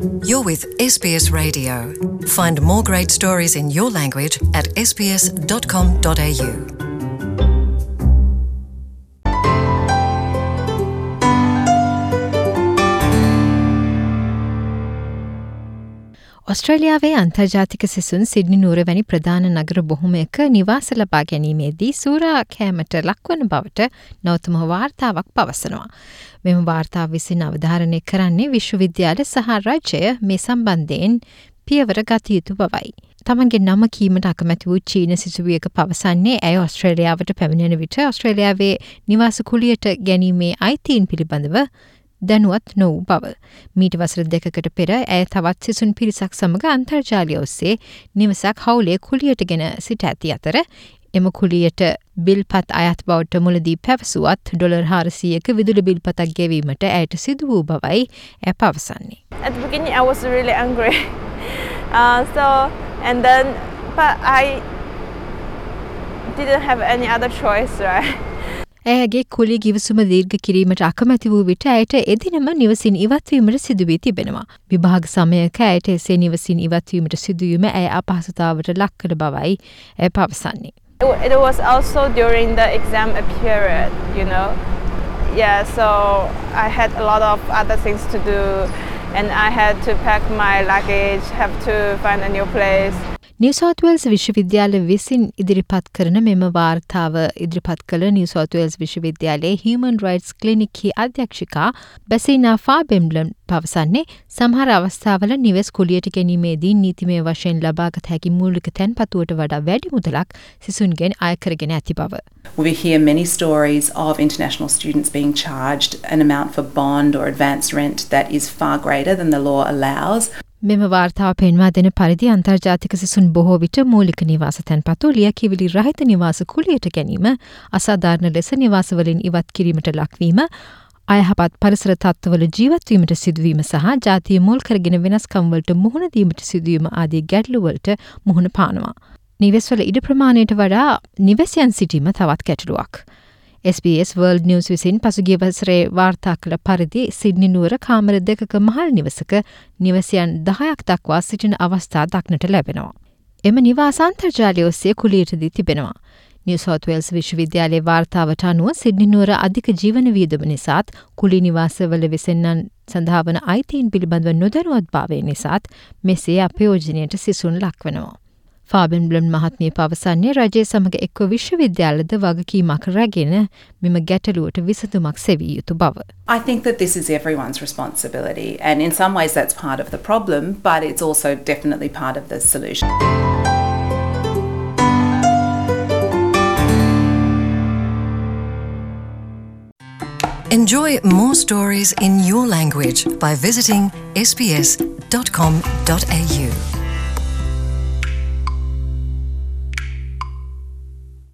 You're with SBS Radio. Find more great stories in your language at sbs.com.au. ඔස්ට්‍රේලියාවේ අන්තර්ජාතික සිසුන් Sydney නුවර වැනි ප්‍රධාන නගර බොහොමයක නිවාස ලබා ගැනීමේදී සූරා කෑමට ලක්වන බවට නවතම වාර්තාවක් පවසනවා. මෙම වාර්තාව විසින් අවධාරණය කරන්නේ විශ්වවිද්‍යාල සහ රජය මේ සම්බන්ධයෙන් පියවර ගත යුතු බවයි. තමන්ගේ නම කීමට අකමැති වූ චීන සිසුවියක පවසන්නේ ඇය ඔස්ට්‍රේලියාවට පැමිණෙන විට ඔස්ට්‍රේලියාවේ නිවාස කුලියට ගැනීමේ අයිතීන් පිළිබඳව දැනුවත් නොවූ බව. මීට වසර 2කට පෙර ඇය තවත් සිසුන් පිරිසක් සමග අන්තර්ජාලය ඔස්සේ නිවසක් හවුලේ කුලියට ගෙන සිට ඇති අතර එම කුලියට බිල්පත් අයත් බවට මුලදී පැවසුවත් $400ක විදුලි බිල්පතක් ගෙවීමට ඇයට සිදු වූ බවයි ඇය පවසන්නේ. At the beginning I was really angry. But I didn't have any other choice, right? ඇයගේ කුලි ගිවිසුම දීර්ඝ කිරීමට අකමැති වූ විට ඇයට එදිනම නිවසින් ඉවත්වීමට සිදුවී තිබෙනවා. විභාග සමයක ඇයට එසේ නිවසින් ඉවත්වීමට සිදුවීම ඇය අපහසුතාවට ලක් කළ බවයි ඇය පවසන්නේ. It was also during the exam period, you know. Yeah, so I had a lot of other things to do and I had to pack my luggage, have to find a new place. New South Wales විශ්වවිද්‍යාල විසින් ඉදිරිපත් කරන මෙම වාර්තාව ඉදිරිපත් කළ New South Wales විශ්වවිද්‍යාලයේ Human Rights Clinic අධ්‍යක්ෂිකා බැසිනා ෆාබෙම්බ්ලම් පවසන්නේ සමහර අවස්ථාවල නිවෙස් කුලියට ගැනීමේදී නීතිමය වශයෙන් ලබාගත හැකි මූලික තැන්පතුවට වඩා වැඩි මුදලක් සිසුන්ගෙන් අය කරගෙන ඇති බව. We hear many stories of international students being charged an amount for bond or advance rent that is far greater than the law allows. මෙම වාර්තාව පෙන්වා දෙන පරිදි අන්තර්ජාතික සිසුන් බොහෝ විට මූලික නිවාස තැන්පතු ලියකියවිලි රහිත නිවාස කුලියට ගැනීම, අසාධාරණ ලෙස නිවාසවලින් ඉවත් කිරීමට ලක්වීම, අයහපත් පරිසර තත්ත්වවල ජීවත්වීමට සිදුවීම සහ ජාතිය මුල් කරගෙන වෙනස්කම්වලට මුහුණ දීමට සිදුවීම ආදී ගැටලුවලට මුහුණ පානවා. නිවෙස්වල ඉඩ ප්‍රමාණයට වඩා නිවැසියන් සිටීම තවත් ගැටලුවක්. SBS World News විසින් පසුගිය වසරේ වාර්තා කළ පරිදි සිඩ්නි නුවර කාමර 2ක මහල් නිවසක නිවසියන් 10ක් දක්වා සිටින අවස්ථා දක්නට ලැබෙනවා. එම නිවාස අන්තර්ජාලය ඔස්සේ කුලියටදී තිබෙනවා. නිව් සවුත් වේල්ස් විශ්වවිද්‍යාලයේ වාර්තාවට අනුව සිඩ්නි නුවර අධික ජීවන වියදම නිසාත් කුලි නිවාසවල වෙසෙන්නන් සඳහා වන අයිතීන් පිළිබඳව නොදැනුවත්භාවය නිසාත් මෙසේ අපයෝජනයට සිසුන් ලක්වනවා. ෆාබෙන්බ්ලම් මහත්මිය පවසන්නේ රජය සමග එක්ව විශ්වවිද්‍යාලද වගකීමක් රැගෙන මෙම ගැටලුවට විසඳුමක් සෙවිය යුතු බව. I think that this is everyone's responsibility and in some ways that's part of the problem, but it's also definitely part of the solution. Enjoy more stories in your language by visiting sbs.com.au.